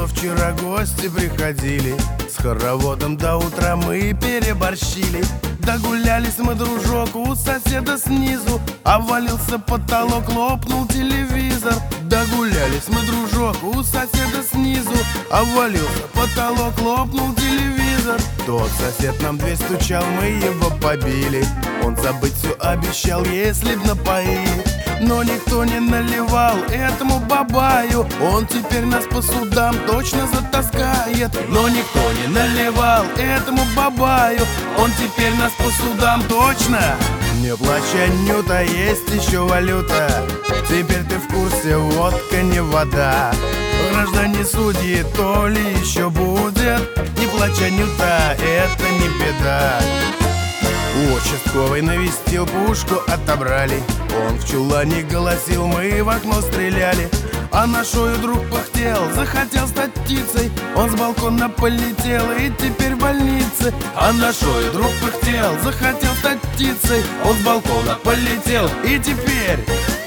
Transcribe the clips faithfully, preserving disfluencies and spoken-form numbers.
вчера гости приходили, с хороводом до утра мы переборщили. Догулялись мы, дружок, у соседа снизу, обвалился потолок, лопнул телевизор. Догулялись мы, дружок, у соседа снизу, обвалился потолок, лопнул телевизор. Тот сосед нам дверь стучал, мы его побили. Он забыть все обещал, если б напоили. Но никто не наливал этому бабаю, он теперь нас по судам точно затаскает. Но никто не наливал этому бабаю, он теперь нас по судам точно. Не плачь, Анюта, есть еще валюта. Теперь ты в курсе, водка не вода. Граждане судьи, то ли еще будет. Не плачь, Анюта, это не беда. Участковый навестил, пушку отобрали. Он в чулане голосил, мы в окно стреляли. А на шою друг пыхтел, захотел стать птицей. Он с балкона полетел и теперь в больнице. А на шою друг пыхтел, захотел стать птицей. Он с балкона полетел и теперь...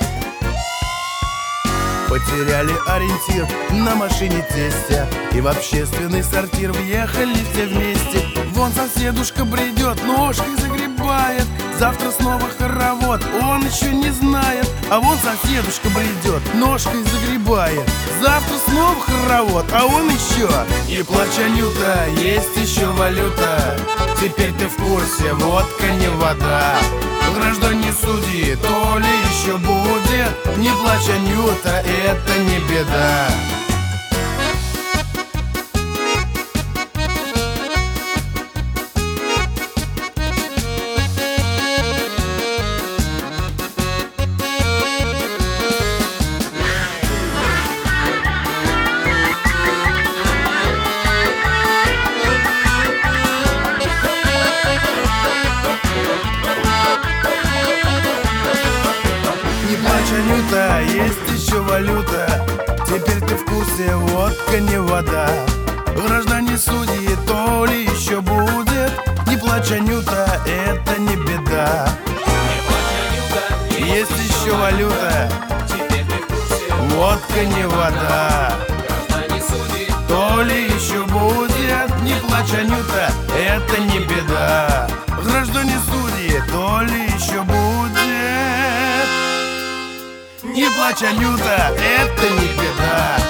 Потеряли ориентир на машине тестя и в общественный сортир въехали все вместе. Вон соседушка бредет, ножкой загребает. Завтра снова хоровод, он еще не знает. А вон соседушка бредет, ножкой загребает. Завтра снова хоровод, а он еще... Не плачь, Анюта, есть еще валюта. Теперь ты в курсе, водка не вода. Граждане судьи, то ли еще будет. Не плачь, Анюта, это не беда. Анюта, есть еще валюта. Теперь ты в курсе, водка не вода. Граждане судьи, то ли еще будет. Не плачь, Анюта, это не беда. Есть еще валюта. Водка не вода. То ли еще будет. Не плачь, Анюта, это не беда. Граждане судьи, то ли еще будет. Не плачь, Анюта, это не беда.